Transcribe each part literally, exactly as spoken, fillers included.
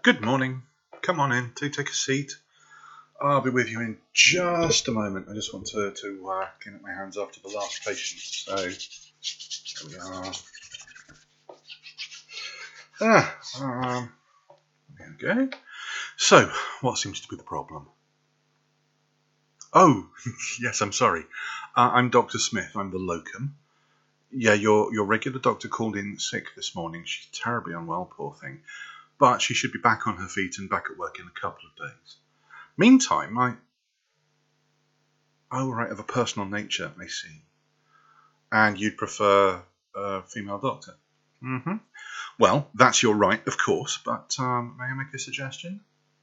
Good morning. Come on in. Do take a seat. I'll be with you in just a moment. I just want to, to uh, clean up my hands after the last patient. So, there we are. Ah, um, there we go. So, what seems to be the problem? Oh, yes, I'm sorry. Uh, I'm Doctor Smith. I'm the locum. Yeah, your your regular doctor called in sick this morning. She's terribly unwell, poor thing. But she should be back on her feet and back at work in a couple of days. Meantime, I... Oh, right, of a personal nature, I see. And you'd prefer a female doctor? Mm-hmm. Well, that's your right, of course, but um, may I make a suggestion?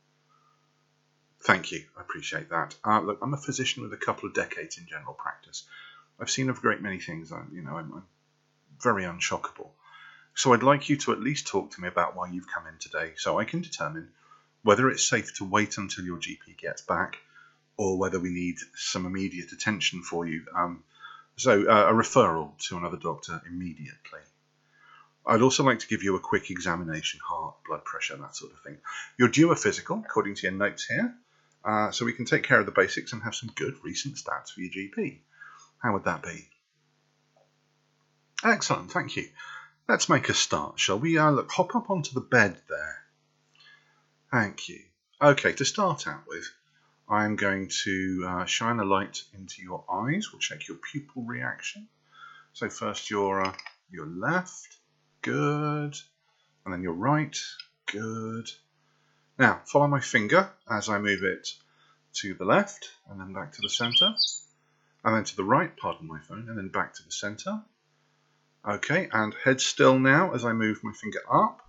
Thank you, I appreciate that. Uh, look, I'm a physician with a couple of decades in general practice. I've seen a great many things. I, you know, I'm, I'm very unshockable. So I'd like you to at least talk to me about why you've come in today, so I can determine whether it's safe to wait until your G P gets back, or whether we need some immediate attention for you. Um, so uh, a referral to another doctor immediately. I'd also like to give you a quick examination, heart, blood pressure, that sort of thing. You're due a physical, according to your notes here, uh, so we can take care of the basics and have some good recent stats for your G P. How would that be? Excellent, thank you. Let's make a start, shall we? Uh, look, hop up onto the bed there. Thank you. Okay, to start out with, I'm going to uh, shine a light into your eyes. We'll check your pupil reaction. So first your uh, your left, good, and then your right, good. Now follow my finger as I move it to the left, and then back to the center, and then to the right, pardon my phone, and then back to the center. Okay, and head still now as I move my finger up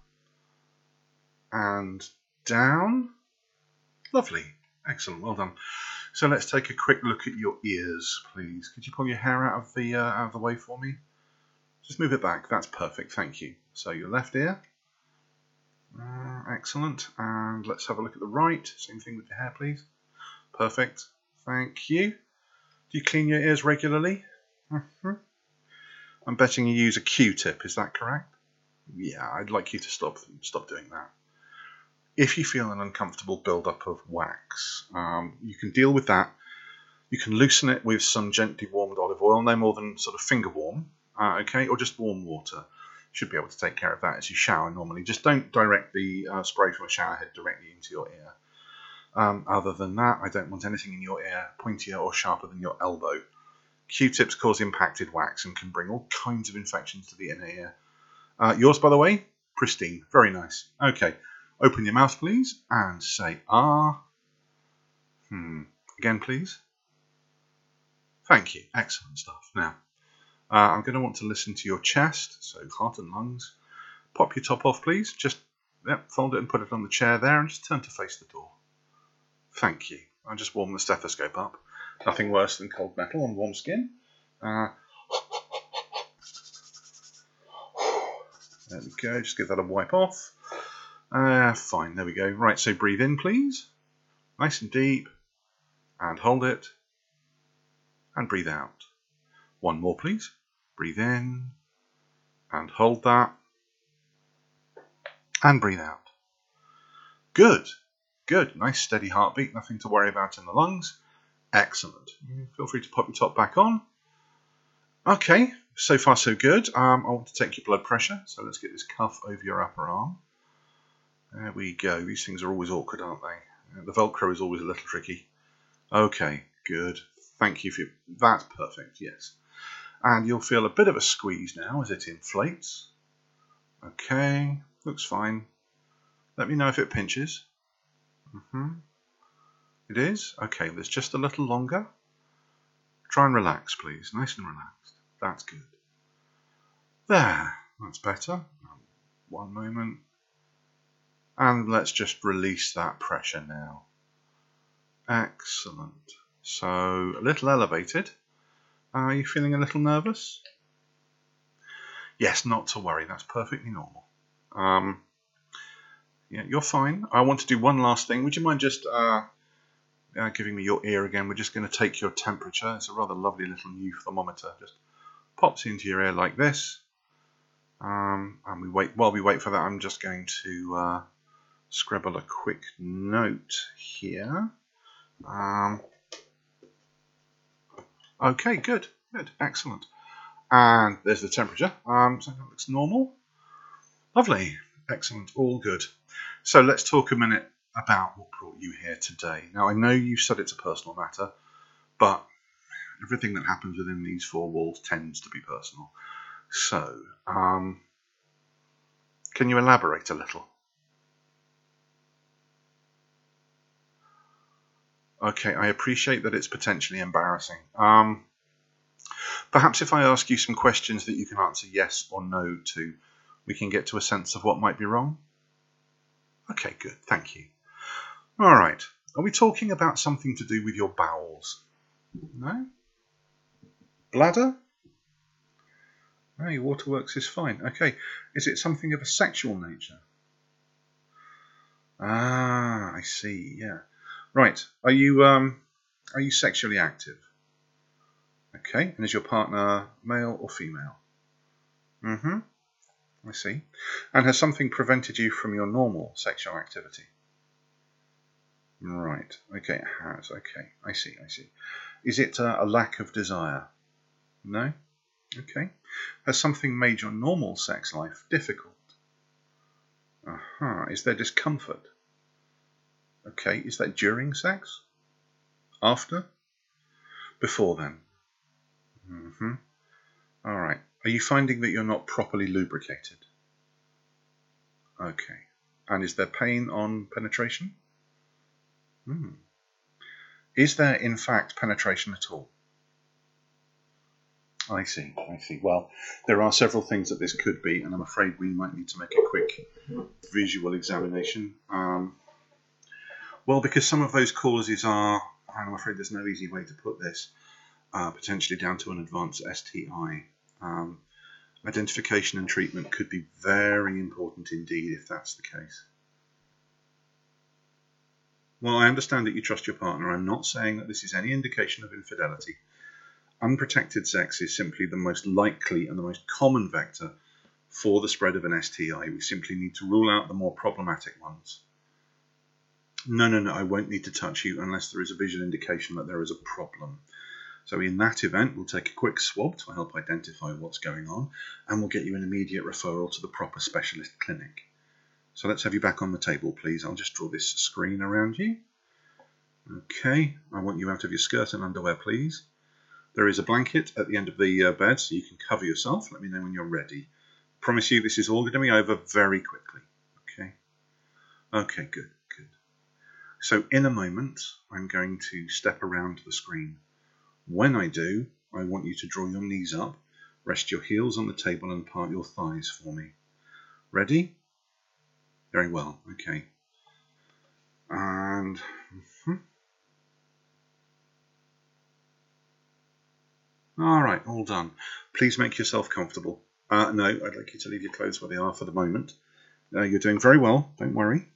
and down. Lovely. Excellent, well done. So let's take a quick look at your ears, please. Could you pull your hair out of the uh, out of the way for me? Just move it back. That's perfect, thank you. So your left ear. Uh, excellent. And let's have a look at the right. Same thing with the hair, please. Perfect. Thank you. Do you clean your ears regularly? Mm-hmm. I'm betting you use a Q-tip. Is that correct? Yeah, I'd like you to stop stop doing that. If you feel an uncomfortable build-up of wax, um, you can deal with that. You can loosen it with some gently warmed olive oil, no more than sort of finger warm, uh, okay, or just warm water. You should be able to take care of that as you shower normally. Just don't direct the uh, spray from a shower head directly into your ear. Um, other than that, I don't want anything in your ear pointier or sharper than your elbow. Q-tips cause impacted wax and can bring all kinds of infections to the inner ear. Uh, yours, by the way, pristine. Very nice. Okay. Open your mouth, please, and say ah. Hmm. Again, please. Thank you. Excellent stuff. Now, uh, I'm going to want to listen to your chest, so heart and lungs. Pop your top off, please. Just yep, fold it and put it on the chair there, and just turn to face the door. Thank you. I'll just warm the stethoscope up. Nothing worse than cold metal on warm skin. Uh, there we go. Just give that a wipe off. Uh, fine, there we go. Right, so breathe in, please. Nice and deep. And hold it. And breathe out. One more, please. Breathe in. And hold that. And breathe out. Good. Good. Nice steady heartbeat. Nothing to worry about in the lungs. Excellent. Feel free to pop your top back on. Okay, so far so good. Um, I want to take your blood pressure. So let's get this cuff over your upper arm. There we go. These things are always awkward, aren't they? The Velcro is always a little tricky. Okay, good. Thank you for that's perfect, yes. And you'll feel a bit of a squeeze now as it inflates. Okay, looks fine. Let me know if it pinches. Mm-hmm. It is? Okay, there's just a little longer. Try and relax, please. Nice and relaxed. That's good. There, that's better. One moment. And let's just release that pressure now. Excellent. So, a little elevated. Are you feeling a little nervous? Yes, not to worry. That's perfectly normal. Um, yeah, you're fine. I want to do one last thing. Would you mind just uh, uh, giving me your ear again? We're just going to take your temperature. It's a rather lovely little new thermometer. Just pops into your ear like this. Um, and we wait. While we wait for that, I'm just going to... Uh, scribble a quick note here. Um, okay, good, good, excellent. And there's the temperature. Um, so that looks normal. Lovely, excellent, all good. So let's talk a minute about what brought you here today. Now, I know you said it's a personal matter, but everything that happens within these four walls tends to be personal. So, um, can you elaborate a little? Okay, I appreciate that it's potentially embarrassing. Um, perhaps if I ask you some questions that you can answer yes or no to, we can get to a sense of what might be wrong? Okay, good, thank you. All right, are we talking about something to do with your bowels? No? Bladder? No, your waterworks is fine. Okay, is it something of a sexual nature? Ah, I see, yeah. Right, are you, um, are you sexually active? Okay, and is your partner male or female? Mm-hmm, I see. And has something prevented you from your normal sexual activity? Right, okay, it has. Okay, I see, I see. Is it uh, a lack of desire? No? Okay. Has something made your normal sex life difficult? Aha, is there discomfort? Okay, is that during sex? After? Before then? Mm-hmm. All right. Are you finding that you're not properly lubricated? Okay. And is there pain on penetration? Hmm. Is there, in fact, penetration at all? I see, I see. Well, there are several things that this could be, and I'm afraid we might need to make a quick visual examination. Um, well, because some of those causes are, and I'm afraid there's no easy way to put this, uh, potentially down to an advanced S T I. Um, identification and treatment could be very important indeed if that's the case. Well, I understand that you trust your partner. I'm not saying that this is any indication of infidelity. Unprotected sex is simply the most likely and the most common vector for the spread of an S T I. We simply need to rule out the more problematic ones. No, no, no, I won't need to touch you unless there is a visual indication that there is a problem. So in that event, we'll take a quick swab to help identify what's going on, and we'll get you an immediate referral to the proper specialist clinic. So let's have you back on the table, please. I'll just draw this screen around you. Okay, I want you out of your skirt and underwear, please. There is a blanket at the end of the uh, bed, so you can cover yourself. Let me know when you're ready. Promise you this is all going to be over very quickly. Okay? Okay, good, good. So in a moment, I'm going to step around the screen. When I do, I want you to draw your knees up, rest your heels on the table and part your thighs for me. Ready? Very well, okay. And... Mm-hmm. All right, all done. Please make yourself comfortable. Uh, no, I'd like you to leave your clothes where they are for the moment. Uh, you're doing very well, don't worry.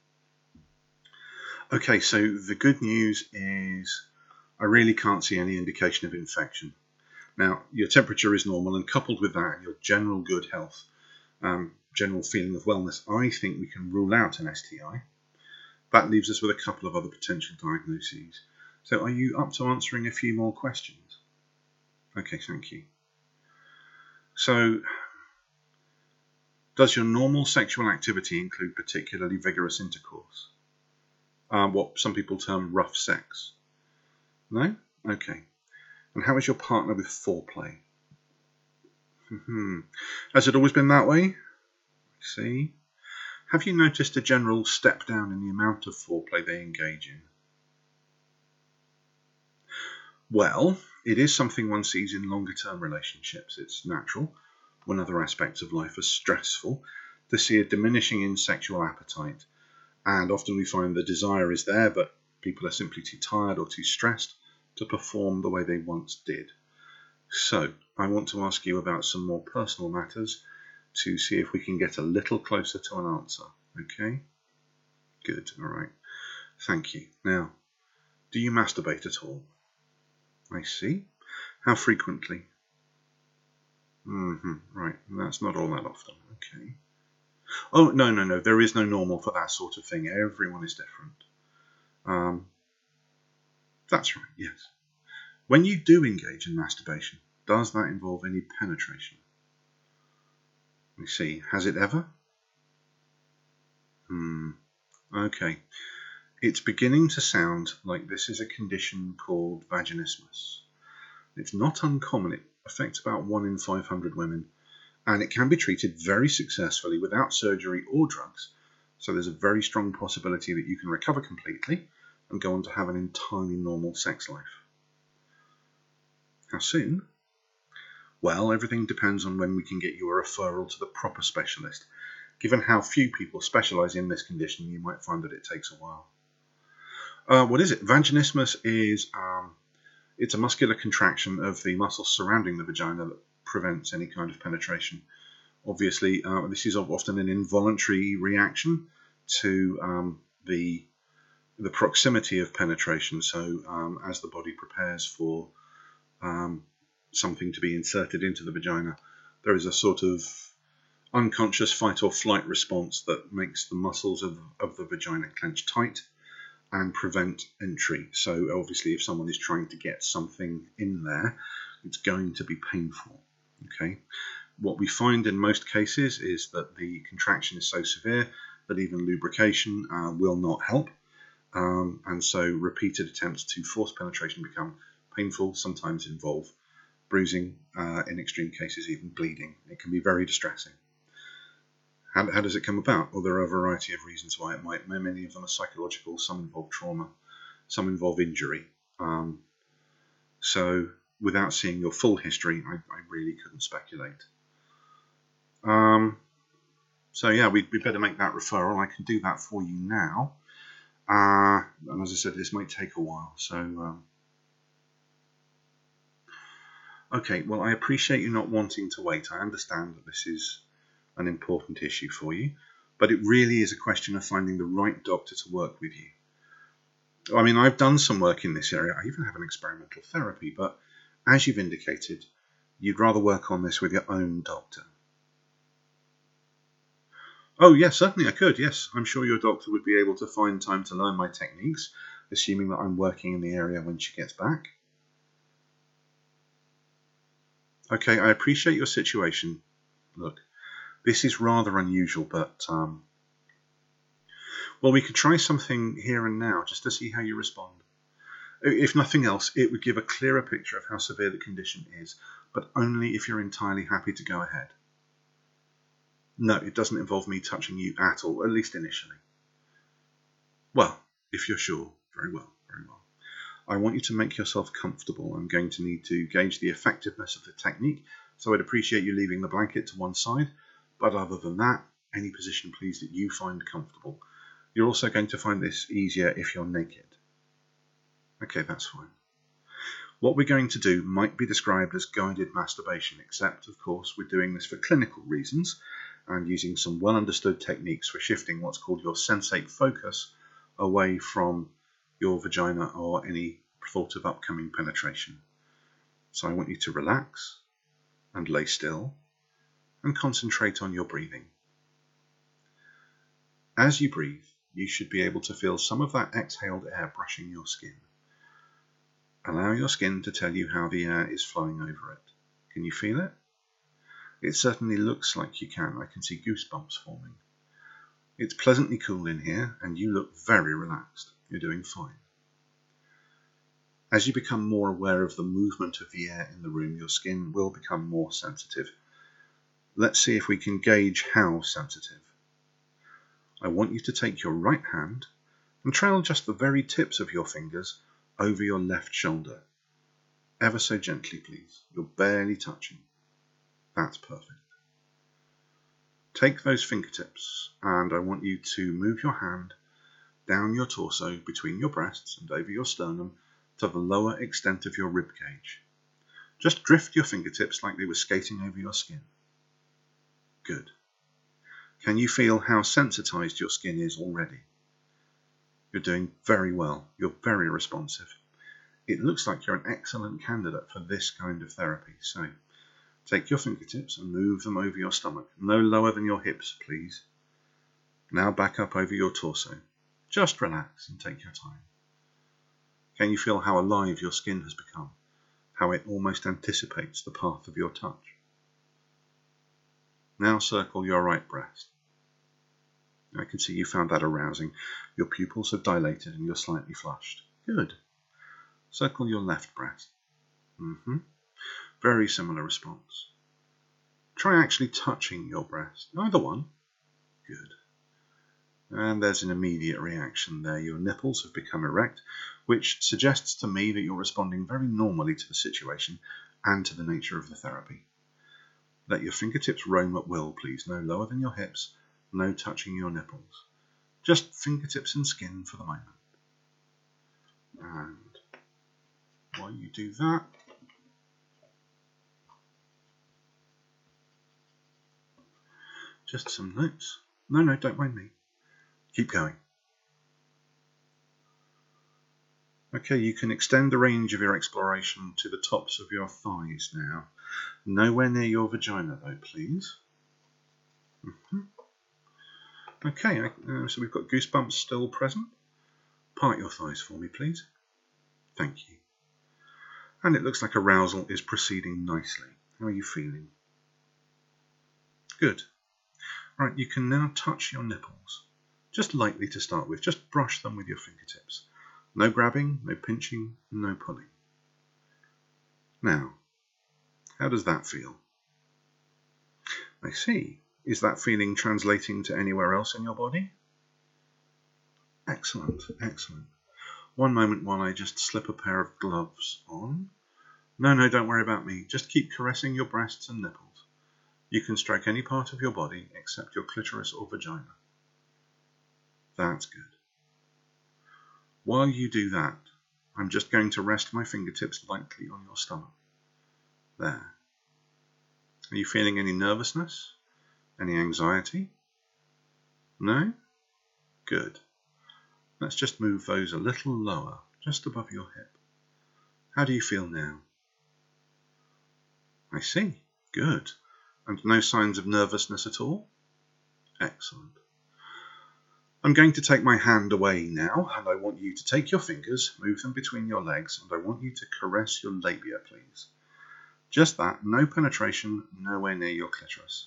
Okay, so the good news is I really can't see any indication of infection. Now, your temperature is normal, and coupled with that, your general good health, um, general feeling of wellness, I think we can rule out an S T I. That leaves us with a couple of other potential diagnoses. So are you up to answering a few more questions? Okay, thank you. So, does your normal sexual activity include particularly vigorous intercourse? Um, what some people term rough sex? No? Okay. And how is your partner with foreplay? Mm-hmm. Has it always been that way? I see. Have you noticed a general step down in the amount of foreplay they engage in? Well, it is something one sees in longer term relationships. It's natural, when other aspects of life are stressful, to see a diminishing in sexual appetite. And often we find the desire is there, but people are simply too tired or too stressed to perform the way they once did. So, I want to ask you about some more personal matters to see if we can get a little closer to an answer. Okay? Good, alright. Thank you. Now, do you masturbate at all? I see. How frequently? Mm-hmm, right. That's not all that often. Okay. Oh, no, no, no. There is no normal for that sort of thing. Everyone is different. Um, that's right, yes. When you do engage in masturbation, does that involve any penetration? Let me see. Has it ever? Hmm. Okay. It's beginning to sound like this is a condition called vaginismus. It's not uncommon. It affects about one in five hundred women, and it can be treated very successfully without surgery or drugs. So there's a very strong possibility that you can recover completely and go on to have an entirely normal sex life. How soon? Well, everything depends on when we can get you a referral to the proper specialist. Given how few people specialise in this condition, you might find that it takes a while. Uh, what is it? Vaginismus is um, it's a muscular contraction of the muscles surrounding the vagina that prevents any kind of penetration. Obviously, uh, this is often an involuntary reaction to um, the the proximity of penetration. So, um, as the body prepares for um, something to be inserted into the vagina, there is a sort of unconscious fight or flight response that makes the muscles of, of the vagina clench tight and prevent entry. So obviously if someone is trying to get something in there, it's going to be painful. Okay. What we find in most cases is that the contraction is so severe that even lubrication uh, will not help. Um, and so repeated attempts to force penetration become painful, sometimes involve bruising, uh, in extreme cases even bleeding. It can be very distressing. How, how does it come about? Well, there are a variety of reasons why it might. Many of them are psychological, some involve trauma, some involve injury. Um, so without seeing your full history, I, I really couldn't speculate. Um, so yeah, we we better make that referral. I can do that for you now. Uh, and as I said, this might take a while. So, um, okay, well, I appreciate you not wanting to wait. I understand that this is an important issue for you, but it really is a question of finding the right doctor to work with you. I mean, I've done some work in this area. I even have an experimental therapy, but as you've indicated, you'd rather work on this with your own doctor. Oh, yes, certainly I could, yes. I'm sure your doctor would be able to find time to learn my techniques, assuming that I'm working in the area when she gets back. Okay, I appreciate your situation. Look, this is rather unusual, but, um, well, we could try something here and now just to see how you respond. If nothing else, it would give a clearer picture of how severe the condition is, but only if you're entirely happy to go ahead. No, it doesn't involve me touching you at all, at least initially. Well, if you're sure, very well, very well. I want you to make yourself comfortable. I'm going to need to gauge the effectiveness of the technique, so I'd appreciate you leaving the blanket to one side, but other than that, any position please that you find comfortable. You're also going to find this easier if you're naked. Okay, that's fine. What we're going to do might be described as guided masturbation, except, of course, we're doing this for clinical reasons and using some well-understood techniques for shifting what's called your sensate focus away from your vagina or any thought of upcoming penetration. So I want you to relax and lay still and concentrate on your breathing. As you breathe, you should be able to feel some of that exhaled air brushing your skin. Allow your skin to tell you how the air is flowing over it. Can you feel it? It certainly looks like you can. I can see goosebumps forming. It's pleasantly cool in here and you look very relaxed. You're doing fine. As you become more aware of the movement of the air in the room, your skin will become more sensitive. Let's see if we can gauge how sensitive. I want you to take your right hand and trail just the very tips of your fingers over your left shoulder. Ever so gently, please. You're barely touching. That's perfect. Take those fingertips and I want you to move your hand down your torso between your breasts and over your sternum to the lower extent of your rib cage. Just drift your fingertips like they were skating over your skin. Good. Can you feel how sensitized your skin is already? You're doing very well. You're very responsive. It looks like you're an excellent candidate for this kind of therapy. So take your fingertips and move them over your stomach. No lower than your hips, please. Now back up over your torso. Just relax and take your time. Can you feel how alive your skin has become? How it almost anticipates the path of your touch? Now circle your right breast. I can see you found that arousing. Your pupils have dilated and you're slightly flushed. Good. Circle your left breast. Mm-hmm. Very similar response. Try actually touching your breast. Either one. Good. And there's an immediate reaction there. Your nipples have become erect, which suggests to me that you're responding very normally to the situation and to the nature of the therapy. Let your fingertips roam at will, please. No lower than your hips, no touching your nipples. Just fingertips and skin for the moment. And while you do that, just some notes. No, no, don't mind me. Keep going. Okay, you can extend the range of your exploration to the tops of your thighs now. Nowhere near your vagina though, please. Mm-hmm. Okay, uh, so we've got goosebumps still present. Part your thighs for me, please. Thank you. And it looks like arousal is proceeding nicely. How are you feeling? Good. Right, you can now touch your nipples. Just lightly to start with. Just brush them with your fingertips. No grabbing, no pinching, no pulling. Now, how does that feel? I see. Is that feeling translating to anywhere else in your body? Excellent, excellent. One moment while I just slip a pair of gloves on. No, no, don't worry about me. Just keep caressing your breasts and nipples. You can stroke any part of your body except your clitoris or vagina. That's good. While you do that, I'm just going to rest my fingertips lightly on your stomach. There. Are you feeling any nervousness? Any anxiety? No? Good. Let's just move those a little lower, just above your hip. How do you feel now? I see. Good. And no signs of nervousness at all? Excellent. I'm going to take my hand away now, and I want you to take your fingers, move them between your legs, and I want you to caress your labia, please. Just that, no penetration, nowhere near your clitoris.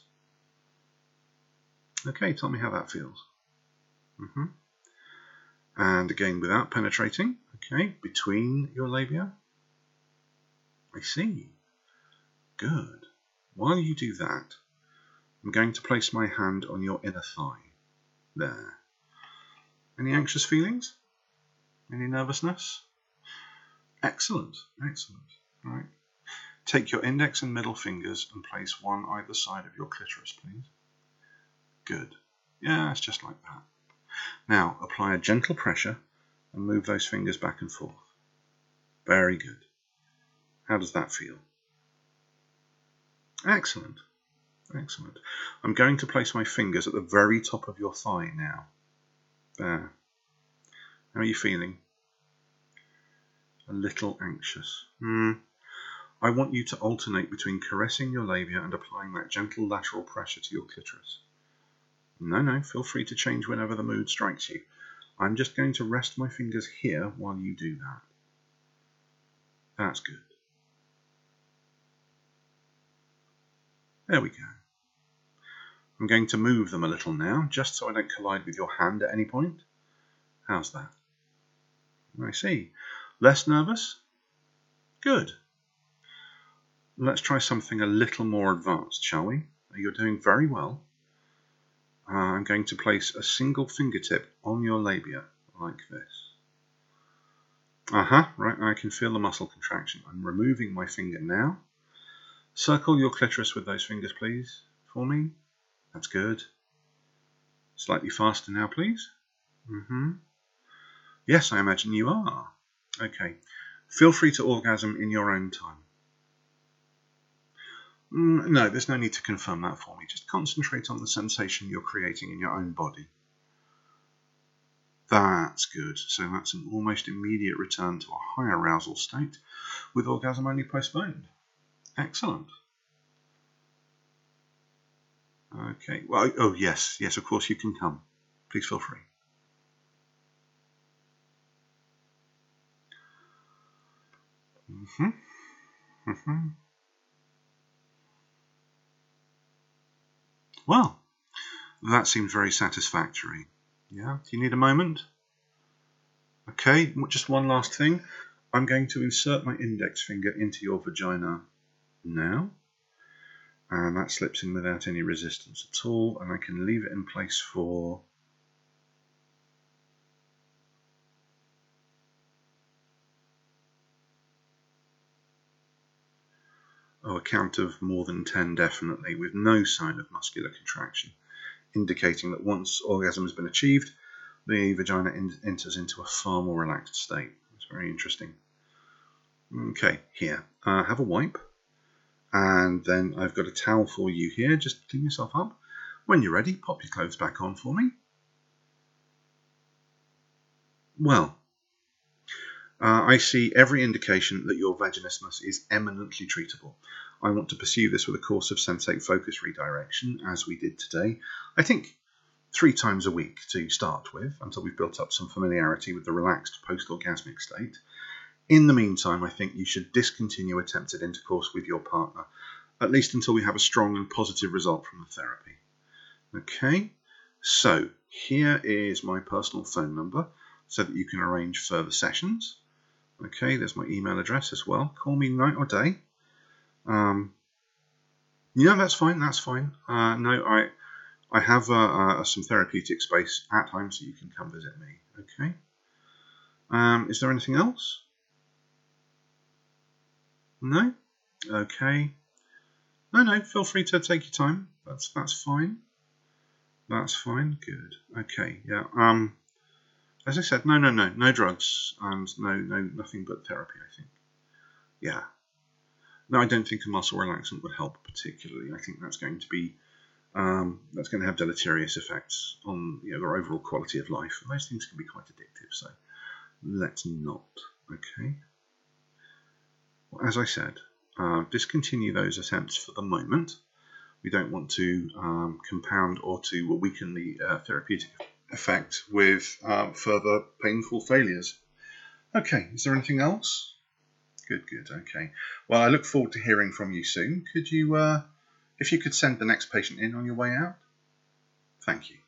Okay, tell me how that feels. Mm-hmm. And again, without penetrating, okay, between your labia. I see. Good. While you do that, I'm going to place my hand on your inner thigh. There. Any anxious feelings? Any nervousness? Excellent, excellent. All right. Take your index and middle fingers and place one either side of your clitoris, please. Good. Yeah, it's just like that. Now, apply a gentle pressure and move those fingers back and forth. Very good. How does that feel? Excellent. Excellent. I'm going to place my fingers at the very top of your thigh now. There. How are you feeling? A little anxious. Hmm. I want you to alternate between caressing your labia and applying that gentle lateral pressure to your clitoris. No, no, feel free to change whenever the mood strikes you. I'm just going to rest my fingers here while you do that. That's good. There we go. I'm going to move them a little now, just so I don't collide with your hand at any point. How's that? I see. Less nervous? Good. Let's try something a little more advanced, shall we? You're doing very well. Uh, I'm going to place a single fingertip on your labia, like this. Uh-huh, right, I can feel the muscle contraction. I'm removing my finger now. Circle your clitoris with those fingers, please, for me. That's good. Slightly faster now, please. Mm-hmm. Yes, I imagine you are. Okay. Feel free to orgasm in your own time. Mm, no, there's no need to confirm that for me. Just concentrate on the sensation you're creating in your own body. That's good. So that's an almost immediate return to a high arousal state with orgasm only postponed. Excellent. Okay. Well, oh yes, yes, of course you can come. please feel free. Mm-hmm. Mm-hmm. Well, that seems very satisfactory. Yeah, do you need a moment? Okay, just one last thing. I'm going to insert my index finger into your vagina now. And that slips in without any resistance at all, and I can leave it in place for oh, a count of more than ten definitely, with no sign of muscular contraction, indicating that once orgasm has been achieved, the vagina enters into a far more relaxed state. It's very interesting. Okay, here, uh, have a wipe. And then I've got a towel for you here. Just clean yourself up. When you're ready, pop your clothes back on for me. Well, uh, I see every indication that your vaginismus is eminently treatable. I want to pursue this with a course of sensate focus redirection, as we did today. I think three times a week to start with, until we've built up some familiarity with the relaxed post-orgasmic state. In the meantime, I think you should discontinue attempted intercourse with your partner, at least until we have a strong and positive result from the therapy. Okay, so here is my personal phone number so that you can arrange further sessions. Okay, there's my email address as well. Call me night or day. Um, yeah, that's fine, that's fine. Uh, no, I, I have uh, uh, some therapeutic space at home, so you can come visit me. Okay. Um, is there anything else? No? Okay. No, no, feel free to take your time. That's that's fine. That's fine. Good. Okay, yeah. Um as I said, no no no, no drugs and no no nothing but therapy, I think. Yeah. No, I don't think a muscle relaxant would help particularly. I think that's going to be um that's going to have deleterious effects on, you know, their overall quality of life. And those things can be quite addictive, so let's not. Okay. As I said, uh, discontinue those attempts for the moment. We don't want to um, compound or to weaken the uh, therapeutic effect with uh, further painful failures. Okay, is there anything else? Good, good, okay. Well, I look forward to hearing from you soon. Could you, uh, if you could send the next patient in on your way out? Thank you.